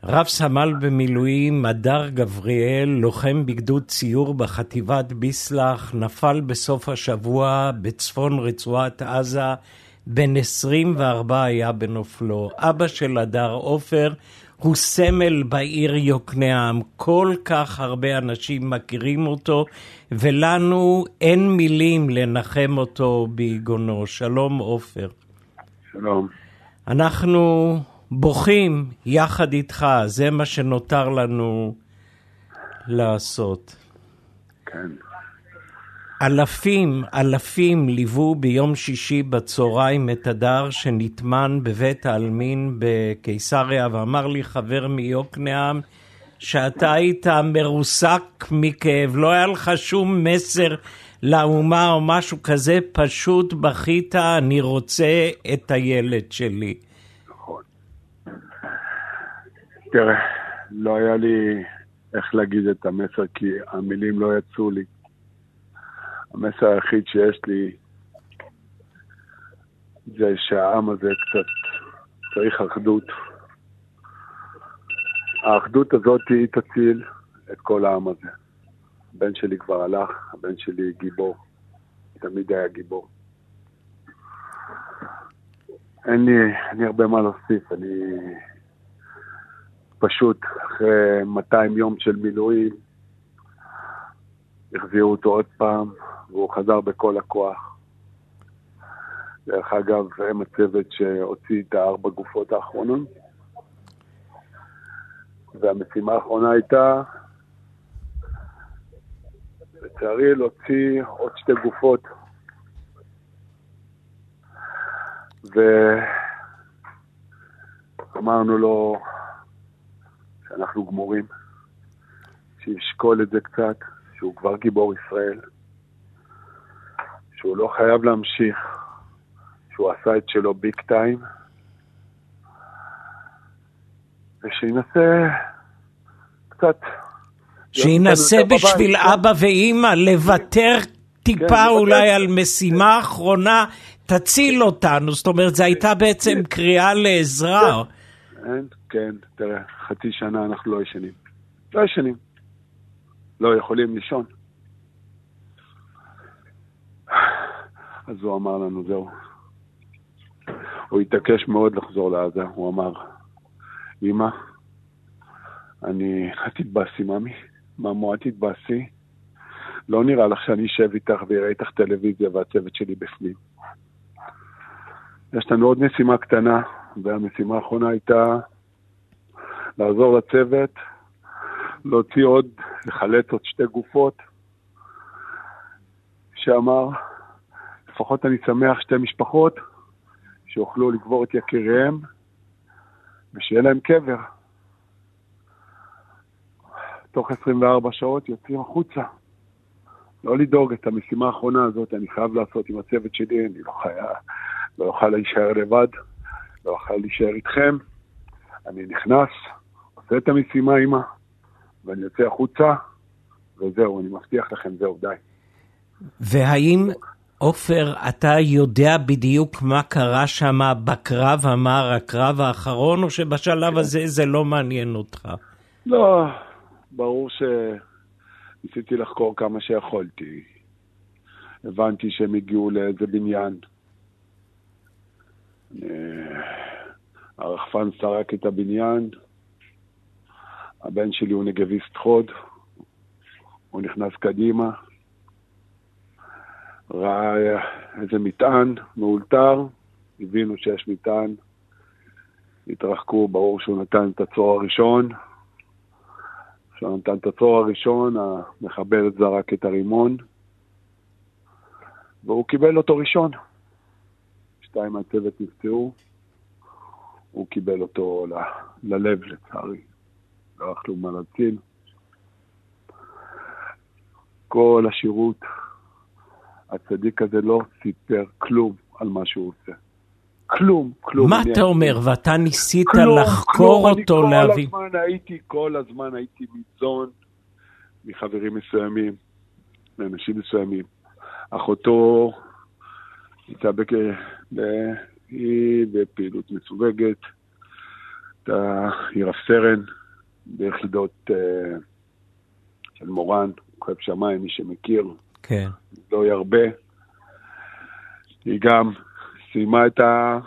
רב סמל במילואים מדר גבריאל, לוחם בגדוד ציור בחטיבת ביסלח, נפל בסוף השבוע בצפון רצועת עזה, בן 24 היה בנופלו. אבא של הדר עופר הוא סמל בעיר יוקנעם, כל כך הרבה אנשים מכירים אותו, ולנו אין מילים לנחם אותו ביגונו. שלום עופר. שלום. אנחנו בוכים יחד איתך, זה מה שנותר לנו לעשות. כן. אלפים ליוו ביום שישי בצהריים את הדר שנטמן בבית העלמין בקיסריה, ואמר לי חבר מיוקנעם שאתה היית מרוסק מכאב, לא היה לך שום מסר לאומה או משהו כזה, פשוט בכית, אני רוצה את הילד שלי. נכון. תראה, לא היה לי איך להגיד את המסר, כי המילים לא יצאו לי. המסר היחיד שיש לי זה שהעם הזה קצת צריך אחדות. האחדות הזאת היא תציל את כל העם הזה. הבן שלי כבר הלך, הבן שלי גיבור, תמיד היה גיבור. אין לי הרבה מה להוסיף, אני פשוט אחרי 200 יום של מילואים, החזירו אותו עוד פעם, והוא חזר בכל הכוח. דרך אגב, הם הצוות שהוציא את 4 גופות האחרונות, והמשימה האחרונה הייתה, לצערי, להוציא עוד 2 גופות. ואמרנו לו שאנחנו גמורים, שישקול את זה קצת, שהוא כבר גיבור ישראל, שהוא לא חייב להמשיך, שהוא עשה את שלו ביג טיים, ושינסה קצת... שינסה בשביל אבא ואמא לוותר טיפה אולי על משימה האחרונה, תציל אותנו. זאת אומרת, זו הייתה בעצם קריאה לעזרה. כן, תראה, חצי שנה אנחנו לא ישנים. לא ישנים. לא יכולים לישון. אז הוא אמר לנו, זהו. הוא התעקש מאוד לחזור לעזה. הוא אמר, אמא, אל תתבאסי, מאמו, אל תתבאסי. לא נראה לך שאני אשב איתך ויראה איתך טלוויזיה והצוות שלי בפנים. יש לנו עוד משימה קטנה, והמשימה האחרונה הייתה לעזור לצוות, להוציא עוד, לחלץ עוד 2 גופות, שאמר, לפחות אני שמח 2 משפחות, שיוכלו לקבור את יקיריהם, ושיהיה להם קבר. תוך 24 שעות יוצאים החוצה. לא לדאוג את המשימה האחרונה הזאת, אני חייב לעשות עם הצוות שלי, אני לא אוכל להישאר לבד, לא אוכל להישאר איתכם, אני נכנס, עושה את המשימה אמא, ואני יוצא החוצה, וזהו, אני מבטיח לכם, זהו, די. והאם, עופר, אתה יודע בדיוק מה קרה שם בקרב, אמר הקרב האחרון, או שבשלב הזה זה לא מעניין אותך? לא, ברור שניסיתי לחקור כמה שיכולתי. הבנתי שהם הגיעו לאיזה בניין. הרחפן סרק את הבניין. הבן שלי הוא נגביסט חוד. הוא נכנס קדימה. ראה איזה מטען מאולתר. הבינו שיש מטען. התרחקו, ברור שהוא נתן את הצור הראשון. כשהוא נתן את הצור הראשון, המחבל זרק את הרימון. והוא קיבל אותו ראשון. 2 מהצוות נפצעו. הוא קיבל אותו ללב לצערי. לא אכלו מה להציל. כל השירות, הצדיק הזה לא סיפר כלום על מה שהוא עושה. כלום. מה אתה אומר? ואתה ניסית לחקור אותו, להביא? כל הזמן הייתי מזון מחברים מסוימים, מאנשים מסוימים. אחותו הייתה בפעילות מסווגת, היא רב סרן, ביחידות של מורן, כוכב שמיים, מי שמכיר, כן. לא ירבה. היא גם סיימה את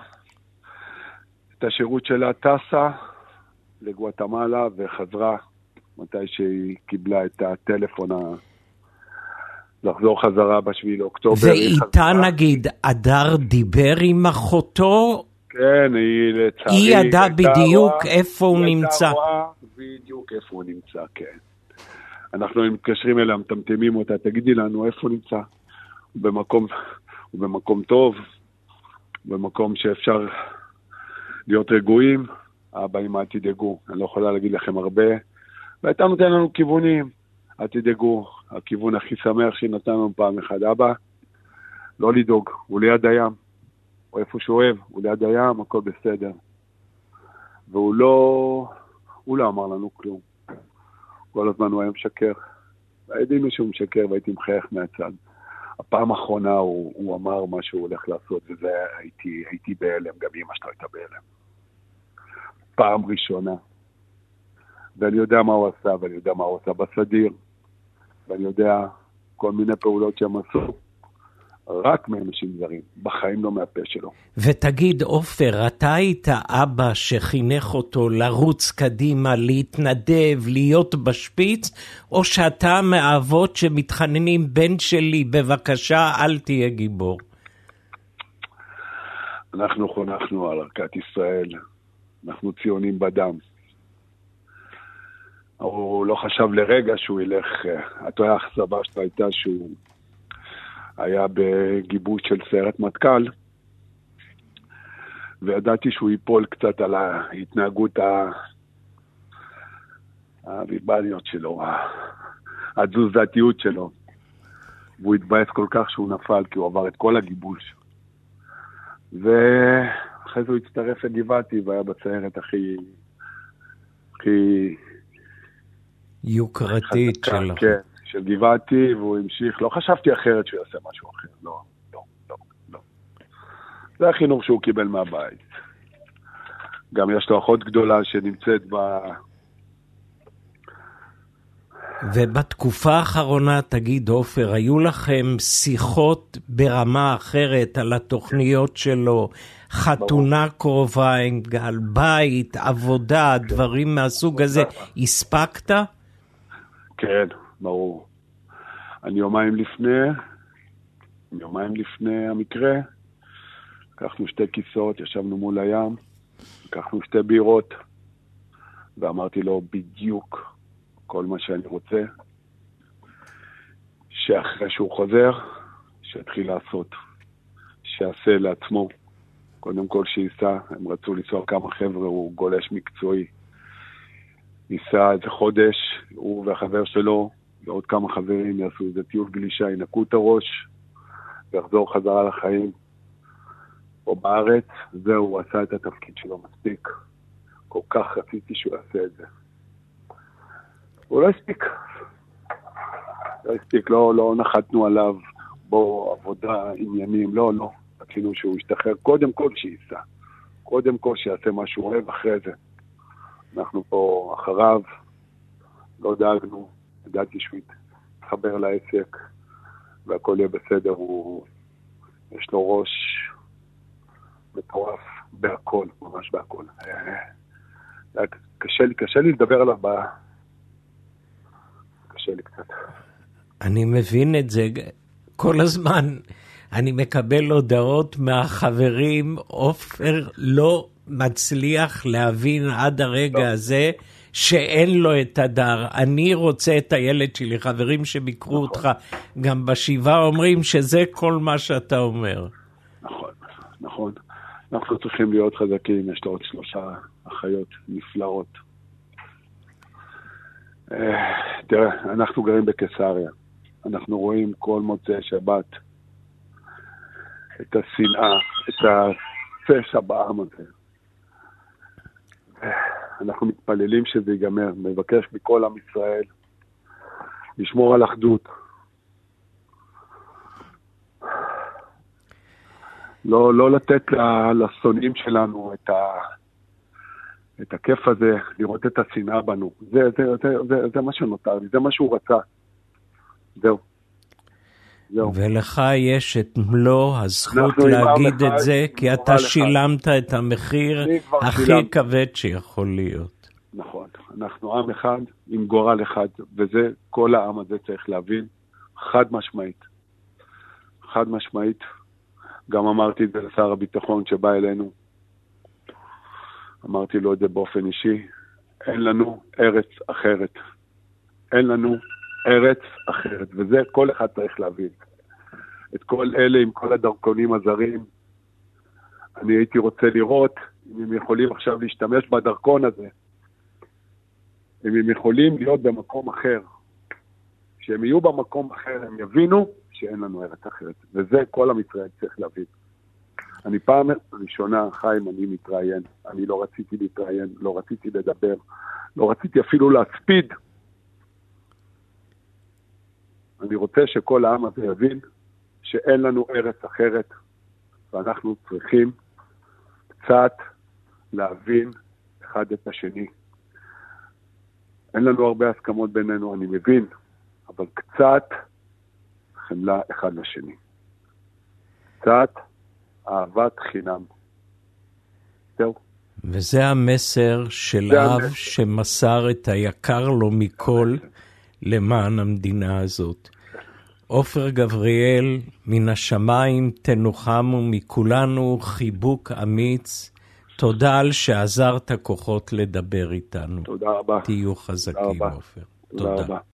השירות שלה, טסה לגואטמלה וחזרה מתי שהיא קיבלה את הטלפון לחזור חזרה בשביל לאוקטובר. ואיתה נגיד, אדר דיבר עם אחותו? כן, היא לצערי... היא ידעה בדיוק איפה הוא נמצא. היא רואה בדיוק איפה הוא נמצא, כן. אנחנו מתקשרים אליה, מטמטמים אותה, תגידי לנו איפה הוא נמצא. הוא במקום טוב, במקום שאפשר להיות רגועים. אבא, אמא, אל תדאגו, אני לא יכולה להגיד לכם הרבה. והייתה נותן לנו כיוונים, אל תדאגו, הכיוון הכי שמח שנתן לנו פעם אחד, אבא, לא לדאוג, הוא ליד הים, או איפה שהוא אוהב, הוא ליד הים, הכל בסדר. והוא לא אמר לנו כלום. כל הזמן הוא היה משקר. הייתי מישהו משקר והייתי מחייך מהצד. הפעם האחרונה הוא אמר מה שהוא הולך לעשות, וזה הייתי בהלם, גם אמא שלו הייתה בהלם. פעם ראשונה. ואני יודע מה הוא עשה, ואני יודע מה הוא עשה בסדיר, ואני יודע כל מיני פעולות שהם עשו, רק מאנשים זרים, בחיים לא מהפה שלו. ותגיד, עופר, אתה היית אבא שחינך אותו לרוץ קדימה, להתנדב, להיות בשפיץ, או שאתה מאבות שמתחננים, בן שלי, בבקשה, אל תהיה גיבור? אנחנו חונכנו על ערכת ישראל, אנחנו ציונים בדם. הוא לא חשב לרגע שהוא ילך, התויה האכזבה שלו הייתה שהוא היה בגיבוש של סיירת מטכ"ל, וידעתי שהוא ייפול קצת על ההתנהגות הווירבליות שלו, התזוזתיות שלו, והוא התבאס כל כך שהוא נפל, כי הוא עבר את כל הגיבוש. ואחרי זה הוא הצטרף לגבעתי, והיה בסיירת הכי יוקרתית שלו. כן, של גבעתי, והוא המשיך, לא חשבתי אחרת שהוא יעשה משהו אחר, לא. זה החינוך שהוא קיבל מהבית. גם יש לו אחות גדולה שנמצאת ובתקופה האחרונה, תגיד עופר, היו לכם שיחות ברמה אחרת על התוכניות שלו, חתונה קרובה, על בית, עבודה, דברים מהסוג הזה, הספקת? כן, ברור. אני יומיים לפני המקרה, לקחנו 2 כיסאות, ישבנו מול הים, לקחנו 2 בירות, ואמרתי לו בדיוק כל מה שאני רוצה, שאחרי שהוא חוזר, שיתחיל לעשות, שיעשה לעצמו, קודם כל שייסע, הם רצו לנסוע כמה חבר'ה, הוא גולש מקצועי, ייסע איזה חודש, הוא והחבר שלו, ועוד כמה חברים יעשו איזה טיול גלישה, ינקו את הראש, ויחזור חזרה לחיים, פה בארץ, זהו, הוא עשה את התפקיד שלו מספיק, כל כך רציתי שהוא יעשה את זה. הוא לא הספיק, לא נחתנו עליו, בו עבודה, עניינים, לא. רצינו שהוא ישתחרר, קודם כל שייסע, קודם כל שיעשה מה שהוא אוהב, אחרי זה. אנחנו פה אחריו, לא דאגנו, ידעתי שהוא יתחבר לעסק, והכל יהיה בסדר, יש לו ראש מטורף בהכל, ממש בהכל. קשה לי לדבר עליו קשה לי קצת. אני מבין את זה כל הזמן. אני מקבל הודעות מהחברים, עופר לא מצליח להבין עד הרגע הזה שאין לו את הדר. אני רוצה את הילד שלי, חברים שביקרו אותך גם בשבעה אומרים שזה כל מה שאתה אומר. נכון. אנחנו צריכים להיות חזקים, יש לו עוד 3 אחיות נפלאות. תראה, אנחנו גרים בקיסריה, אנחנו רואים כל מוצאי שבת את השנאה, את הפשע בעם הזה. אנחנו מתפללים שזה ייגמר, מבקש מכל עם ישראל לשמור על אחדות. לא לתת לשונאים שלנו את הכיף הזה, לראות את השנאה בנו. זה מה שנותר לי, זה מה שהוא רצה. זהו. ולך יש את מלוא הזכות להגיד את זה, כי אתה שילמת את המחיר הכי כבד שיכול להיות. נכון, אנחנו עם אחד עם גורל אחד, וזה כל העם הזה צריך להבין, חד משמעית. חד משמעית. גם אמרתי את זה לשר הביטחון שבא אלינו, אמרתי לו את זה באופן אישי, אין לנו ארץ אחרת. אין לנו ארץ אחרת, וזה כל אחד צריך להבין. את כל אלה עם כל הדרכונים הזרים, אני הייתי רוצה לראות אם הם יכולים עכשיו להשתמש בדרכון הזה, אם הם יכולים להיות במקום אחר. כשהם יהיו במקום אחר, הם יבינו שאין לנו ארץ אחרת. וזה כל עם ישראל צריך להבין. אני פעם ראשונה, חיים, אני מתראיין. אני לא רציתי להתראיין, לא רציתי לדבר, לא רציתי אפילו להספיד. אני רוצה שכל העם הזה יבין שאין לנו ארץ אחרת, ואנחנו צריכים קצת להבין אחד את השני. אין לנו הרבה הסכמות בינינו, אני מבין, אבל קצת חמלה אחד לשני. קצת אהבת חינם. זהו. וזה המסר של אב שמסר את היקר לו מכל למען המדינה הזאת. עופר גבריאל, מן השמיים תנוחמו, מכולנו חיבוק אמיץ. תודה על שעזרת כוחות לדבר איתנו. תודה רבה. תהיו חזקים, עופר. תודה רבה.